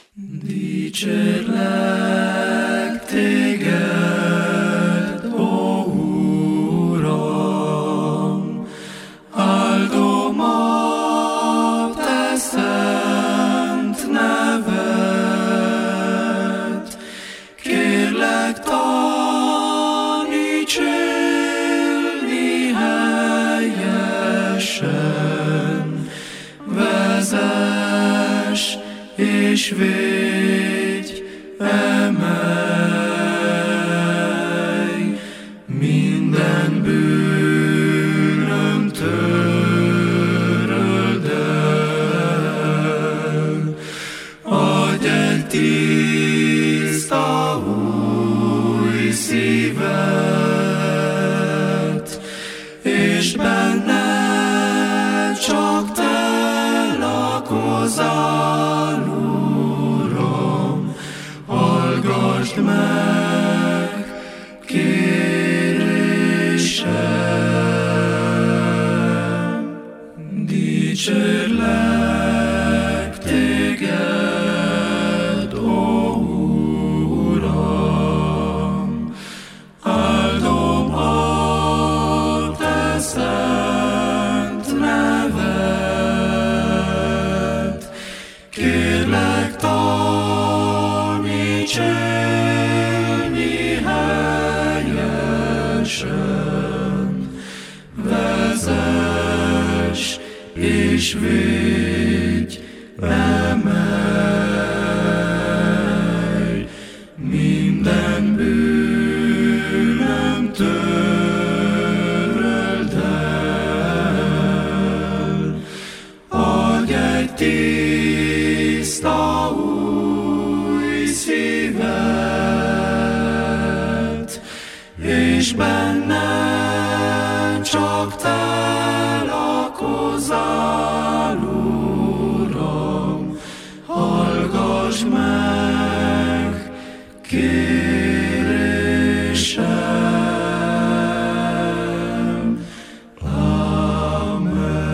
És védj, emelj, minden bűnöm töröld el. Adj egy tiszta új szívet, és benned csak te lakozál. Hallgasd meg kérésem, dicsérlek téged, ó Uram, áldom a te szent és végy, emelj, minden bűnöm töröld el. Adj egy tiszta új szívet, és bennem csak te lakozál, Uram, hallgass meg kérésem. Amen.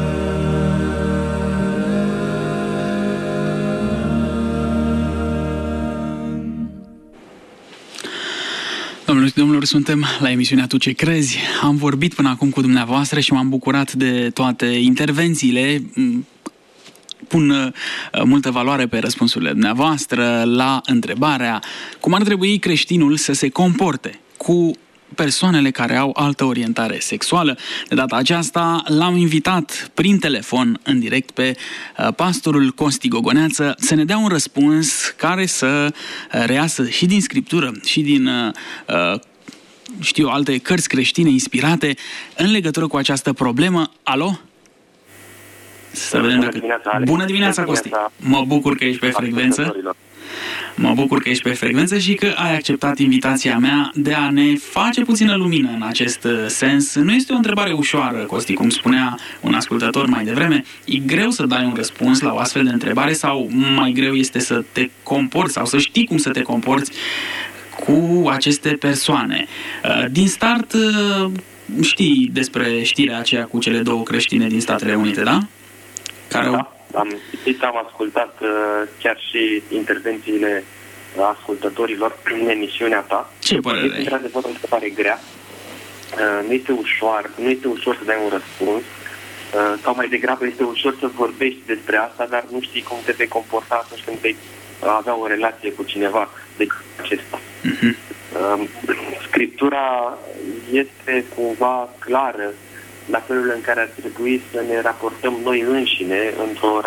Domnilor, suntem la emisiunea Tu ce crezi? Am vorbit până acum cu dumneavoastră și m-am bucurat de toate intervențiile. Pun multă valoare pe răspunsurile dumneavoastră la întrebarea cum ar trebui creștinul să se comporte cu persoanele care au altă orientare sexuală. De data aceasta l-am invitat prin telefon în direct pe pastorul Costi Gogoneață să ne dea un răspuns care să reiasă și din Scriptură și din alte cărți creștine inspirate în legătură cu această problemă. Alo? Să vedem dacă... Bună dimineața, Costi! Mă bucur că ești pe frecvență. Mă bucur că ești pe frecvență și că ai acceptat invitația mea de a ne face puțină lumină în acest sens. Nu este o întrebare ușoară, Costi, cum spunea un ascultător mai devreme. E greu să dai un răspuns la o astfel de întrebare sau mai greu este să te comporți sau să știi cum să te comporți cu aceste persoane. Din start știi despre știrea aceea cu cele două creștine din Statele Unite, da? Am ascultat chiar și intervențiile ascultătorilor în emisiunea ta. Ce părere? Este într-adevăr o întrebare grea. Nu este ușor să dai un răspuns. Sau mai degrabă este ușor să vorbești despre asta, dar nu știi cum te vei comporta atunci când vei avea o relație cu cineva de acesta. Scriptura este cumva clară la felul în care ar trebui să ne raportăm noi înșine într-o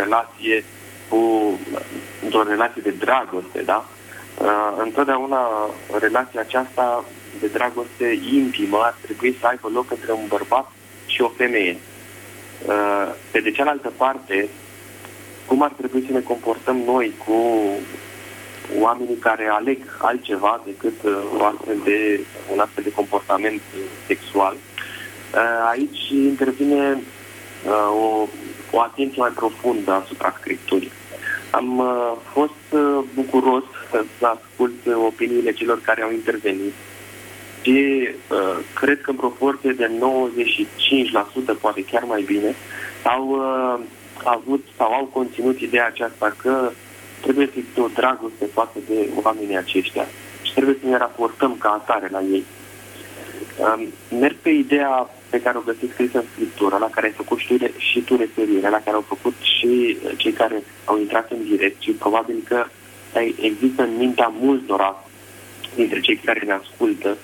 relație de dragoste, da? Întotdeauna relația aceasta de dragoste intimă ar trebui să aibă loc între un bărbat și o femeie. Pe de cealaltă parte, cum ar trebui să ne comportăm noi cu oamenii care aleg altceva decât un astfel de comportament sexual? Aici intervine o atenție mai profundă asupra Scripturii. Am fost bucuros să ascult opiniile celor care au intervenit și cred că în proporție de 95%, poate chiar mai bine, au avut sau au conținut ideea aceasta că trebuie să existe o dragoste față de oamenii aceștia și trebuie să ne raportăm ca atare la ei. Merg pe ideea pe care o găsiți scrisă în Scriptură, la care ai făcut și tu referire, la care au făcut și cei care au intrat în direct și probabil că există în mintea multora dintre cei care ne ascultă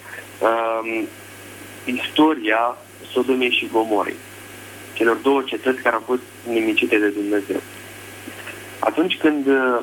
istoria Sodomei și Gomorei, celor două cetăți care au fost nimicite de Dumnezeu. Atunci când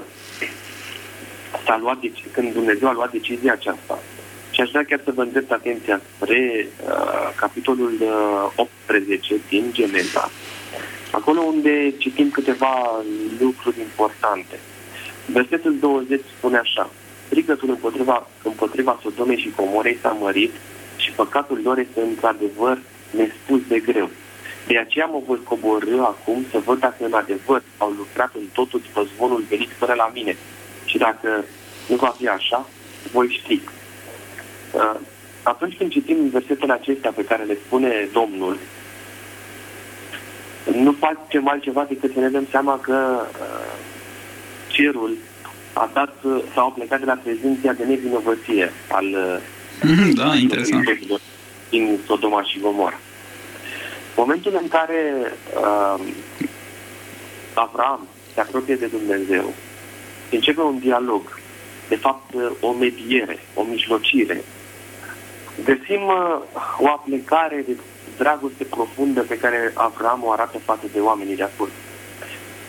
Dumnezeu a luat decizia aceasta, și aș vrea chiar să vă îndrept atenția spre capitolul 18 din Geneza, acolo unde citim câteva lucruri importante. Versetul 20 spune așa: strigătul împotriva Sodomei și Gomorei s-a mărit și păcatul lor este într-adevăr nespus de greu. De aceea mă voi coborî acum să văd dacă în adevăr au lucrat în totul după zvonul venit până la mine. Și dacă nu va fi așa, voi ști. Atunci când citim versetele acestea pe care le spune Domnul, nu facem altceva decât să ne dăm seama că cerul a dat sau a plecat de la prezumția de nevinovăție al din Sodoma și Gomora. Momentul în care Avram se apropie de Dumnezeu, începe un dialog, de fapt o mediere, o mijlocire. Găsim o aplicare de dragoste profundă pe care Avram o arată față de oamenii de acolo.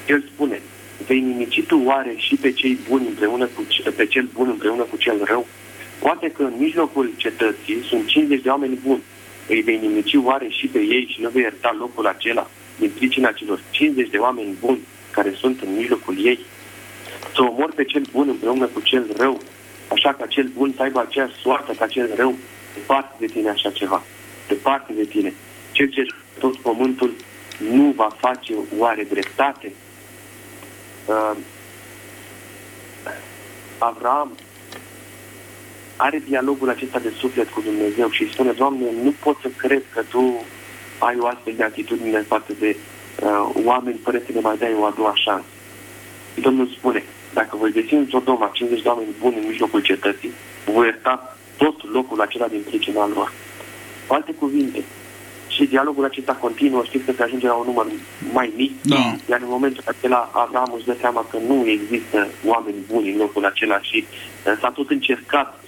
El spune, vei nimici tu oare și pe cei buni pe cel bun împreună cu cel rău? Poate că în mijlocul cetății sunt 50 de oameni buni. Îi vei nimici oare și pe ei și nu vei ierta locul acela din pricina celor 50 de oameni buni care sunt în mijlocul ei? Să omori pe cel bun împreună cu cel rău, așa ca cel bun să aibă aceeași soartă ca cel rău? Departe de tine așa ceva. Departe de tine. Cel ce tot pământul nu va face oare dreptate? Avram are dialogul acesta de suflet cu Dumnezeu și spune, Doamne, nu pot să cred că Tu ai o astfel de atitudine față de oameni fără să ne mai dai o a doua șansă. Și Domnul spune, dacă voi găsi în Sodoma 50 de oameni buni în mijlocul cetății, voi ierta tot locul acela din pricina lor. Cu alte cuvinte, și dialogul acesta continuă, știți că se ajunge la un număr mai mic, iar în momentul acela Avram își dă seama că nu există oameni buni în locul acela și s-a tot încercat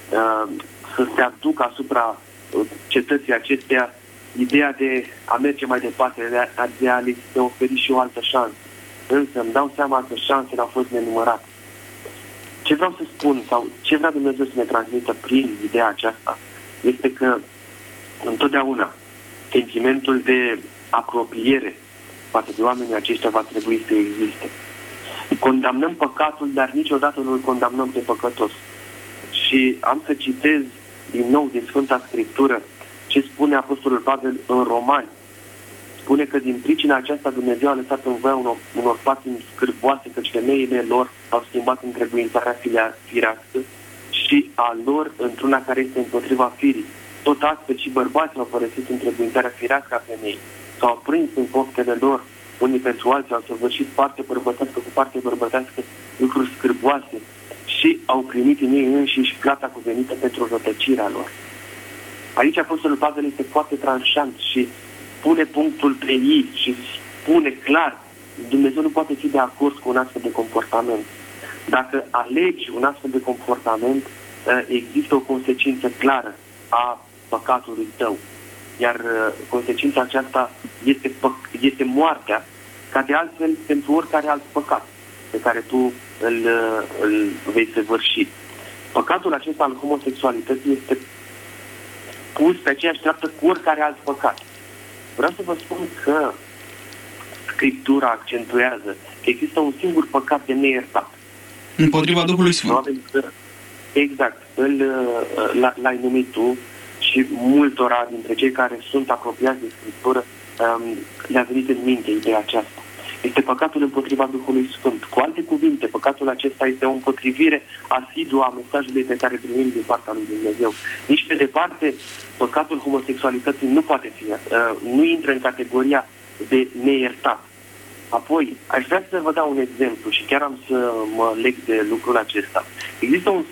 să se aducă asupra cetății acesteia ideea de a merge mai departe, de a le oferi și o altă șansă. Însă îmi dau seama că șansele au fost nenumărate. Ce vreau să spun, sau ce vrea Dumnezeu să ne transmită prin ideea aceasta, este că întotdeauna sentimentul de apropiere față de oamenii aceștia va trebui să existe. Condamnăm păcatul, dar niciodată nu îl condamnăm pe păcătos. Și am să citez din nou din Sfânta Scriptură ce spune Apostolul Pavel în Romani. Spune că din pricina aceasta Dumnezeu a lăsat în voia unor patimi scârboase, căci femeile lor au schimbat întrebuințarea firească și a lor într-una care este împotriva firii. Tot astfel și bărbații au părăsit întrebuințarea firească a femeii. S-au prins în poftele lor, unii pentru alții au săvârșit parte bărbătească cu parte bărbătească lucruri scârboase și au primit în ei înșiși plata cuvenită pentru rătăcirea lor. Aici Apostolul Pavel este foarte tranșant și pune punctul pe ei și spune clar, Dumnezeu nu poate fi de acord cu un astfel de comportament. Dacă alegi un astfel de comportament, există o consecință clară a păcatului tău. Iar consecința aceasta este moartea, ca de altfel pentru oricare alt păcat pe care tu îl vei săvârși. Păcatul acesta al homosexualității este pus pe aceeași treaptă cu oricare alt păcat. Vreau să vă spun că Scriptura accentuează că există un singur păcat de neiertat. Împotriva Duhului Sfânt. Exact. L-ai numit tu și multora dintre cei care sunt apropiați de Scriptură le-a venit în minte ideea aceasta. Este păcatul împotriva Duhului Sfânt. Cu alte cuvinte, păcatul acesta este o împotrivire asiduă a mesajului pe care primim din partea lui Dumnezeu. Nici pe departe, păcatul homosexualității nu poate fi, nu intră în categoria de neiertat. Apoi, aș vrea să vă dau un exemplu și chiar am să mă leg de lucrul acesta. Există un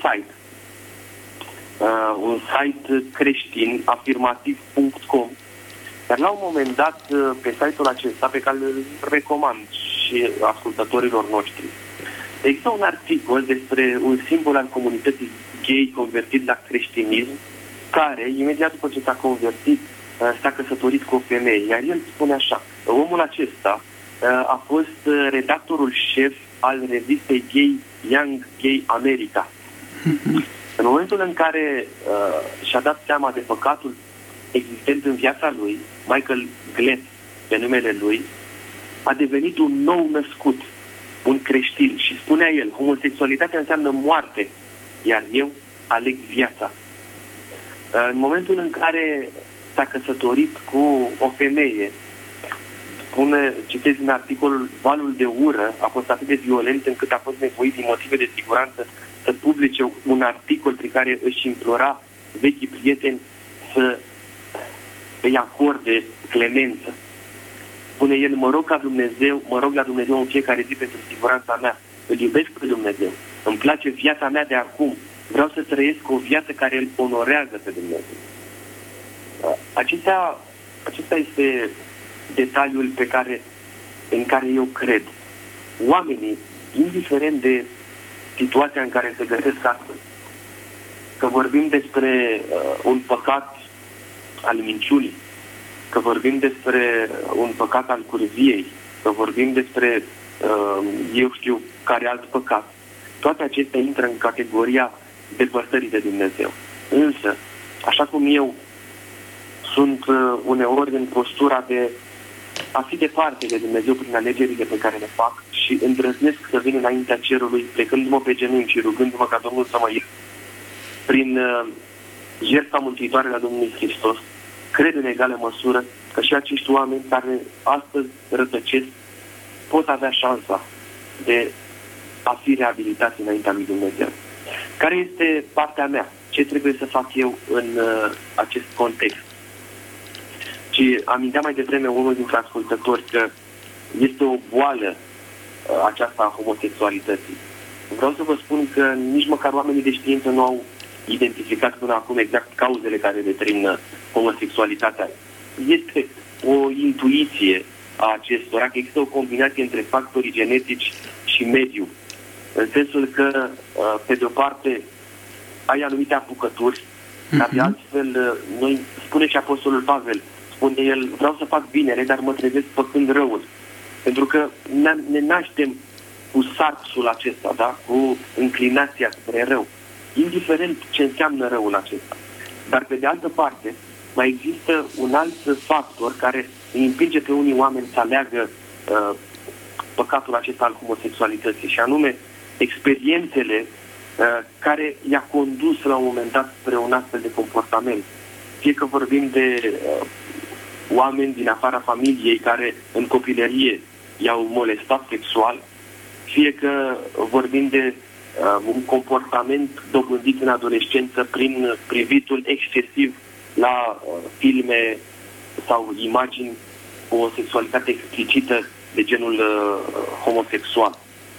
site creștin, afirmativ.com, dar la un moment dat, pe site-ul acesta, pe care îl recomand și ascultătorilor noștri, există un articol despre un simbol al comunității gay convertit la creștinism, care, imediat după ce s-a convertit, s-a căsătorit cu o femeie. Iar el spune așa, omul acesta a fost redactorul șef al revistei gay Young Gay America. În momentul în care și-a dat seama de păcatul existent în viața lui, Michael Glenn, pe numele lui, a devenit un nou născut, un creștin. Și spunea el, homosexualitatea înseamnă moarte, iar eu aleg viața. În momentul în care s-a căsătorit cu o femeie, citesc în articolul, valul de ură a fost atât de violent încât a fost nevoit din motive de siguranță să publice un articol prin care își implora vechii prieteni să îi acorde clemență. Spune el, mă rog la Dumnezeu în fiecare zi pentru siguranța mea. Îl iubesc pe Dumnezeu. Îmi place viața mea de acum. Vreau să trăiesc o viață care îl onorează pe Dumnezeu. Acesta este detaliul în care eu cred. Oamenii, indiferent de situația în care se găsesc astăzi, că vorbim despre un păcat al minciunii, că vorbim despre un păcat al curviei, că vorbim despre eu știu care alt păcat. Toate acestea intră în categoria depărtării de Dumnezeu. Însă, așa cum eu sunt uneori în postura de a fi departe de Dumnezeu prin alegerile pe care le fac și îndrăznesc să vin înaintea cerului, plecându-mă pe genunchi și rugându-mă ca Domnul să mă ierte, prin jertfa mântuitoare la Domnul Hristos, cred în egală măsură că și acești oameni care astăzi rătăcesc pot avea șansa de a fi reabilitați înaintea lui Dumnezeu. Care este partea mea? Ce trebuie să fac eu în acest context? Și aminteam mai devreme unul dintre ascultători că este o boală aceasta a homosexualității. Vreau să vă spun că nici măcar oamenii de știință nu au identificat până acum exact cauzele care determină homosexualitatea. Este o intuiție a acestora că există o combinație între factorii genetici și mediu. În sensul că, pe de o parte, ai anumite apucături, dar de altfel, noi, spune și Apostolul Pavel, spune el, vreau să fac binele, dar mă trezesc făcând răul. Pentru că ne naștem cu sarțul acesta, da? Cu înclinația spre rău, indiferent ce înseamnă răul acesta. Dar pe de altă parte, mai există un alt factor care îi împinge pe unii oameni să aleagă păcatul acesta al homosexualității, și anume experiențele care i-a condus la un moment dat spre un astfel de comportament. Fie că vorbim de oameni din afara familiei care în copilărie i-au molestat sexual, fie că vorbim de un comportament dobândit în adolescență prin privitul excesiv la filme sau imagini cu o sexualitate explicită de genul homosexual.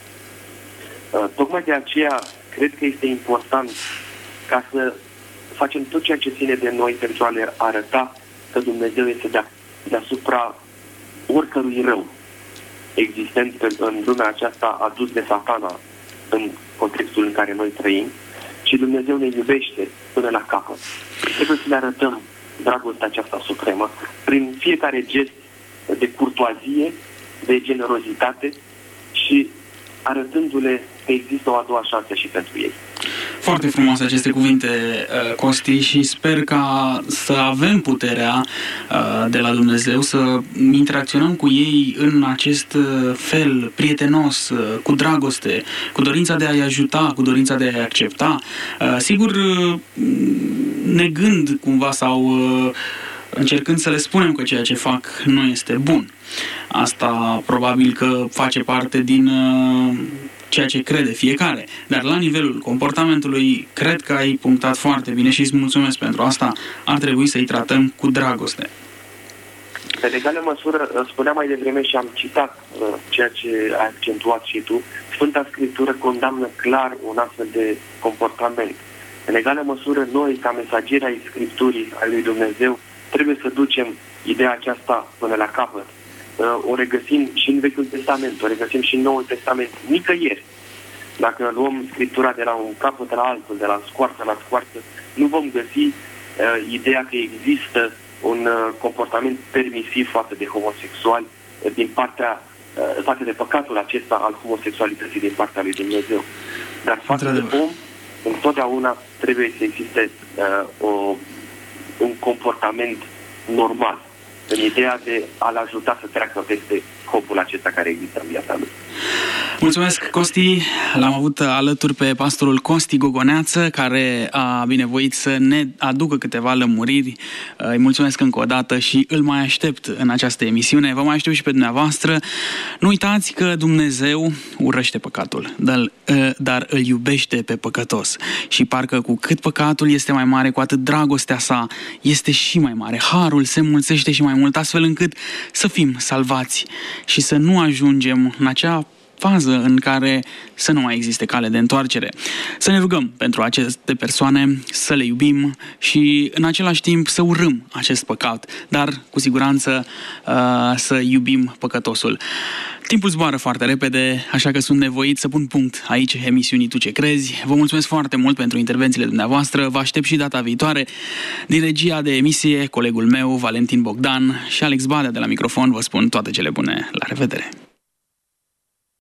Tocmai de aceea cred că este important ca să facem tot ceea ce ține de noi pentru a le arăta că Dumnezeu este deasupra oricărui rău existent în lumea aceasta adus de Satana în contextul în care noi trăim, și Dumnezeu ne iubește până la capăt. Trebuie să le arătăm dragostea aceasta supremă prin fiecare gest de curtoazie, de generozitate și arătându-le că există o a doua șansă și pentru ei. Foarte frumoase aceste cuvinte, Costi, și sper ca să avem puterea de la Dumnezeu să interacționăm cu ei în acest fel prietenos, cu dragoste, cu dorința de a-i ajuta, cu dorința de a-i accepta, sigur negând cumva sau încercând să le spunem că ceea ce fac nu este bun. Asta probabil că face parte din ceea ce crede fiecare. Dar la nivelul comportamentului, cred că ai punctat foarte bine și îți mulțumesc pentru asta. Ar trebui să-i tratăm cu dragoste. Pe egală măsură, spuneam mai devreme și am citat ceea ce ai accentuat și tu, Sfânta Scriptură condamnă clar un astfel de comportament. În egală măsură, noi, ca mesageri ai Scripturii, ai lui Dumnezeu, trebuie să ducem ideea aceasta până la capăt. O regăsim și în Vechiul Testament, o regăsim și în Noul Testament, nicăieri. Dacă luăm Scriptura de la un capăt la altul, de la scoarță la scoarță, nu vom găsi ideea că există un comportament permisiv față de homosexuali din partea, față de păcatul acesta al homosexualității din partea lui Dumnezeu. Dar față de om, întotdeauna trebuie să existe un comportament normal, în ideea de a-l ajuta să treacă peste scopul acesta care există în viața lui. Mulțumesc, Costi! L-am avut alături pe pastorul Costi Gogoneață, care a binevoit să ne aducă câteva lămuriri. Îi mulțumesc încă o dată și îl mai aștept în această emisiune. Vă mai aștept și pe dumneavoastră. Nu uitați că Dumnezeu urăște păcatul, dar îl iubește pe păcătos. Și parcă cu cât păcatul este mai mare, cu atât dragostea sa este și mai mare. Harul se înmulțește și mai mult, astfel încât să fim salvați și să nu ajungem în acea fază în care să nu mai existe cale de întoarcere. Să ne rugăm pentru aceste persoane, să le iubim și în același timp să urâm acest păcat, dar cu siguranță să iubim păcătosul. Timpul zboară foarte repede, așa că sunt nevoit să pun punct aici emisiunii Tu ce crezi. Vă mulțumesc foarte mult pentru intervențiile dumneavoastră. Vă aștept și data viitoare. Din regia de emisie, colegul meu, Valentin Bogdan, și Alex Badea de la microfon, vă spun toate cele bune. La revedere!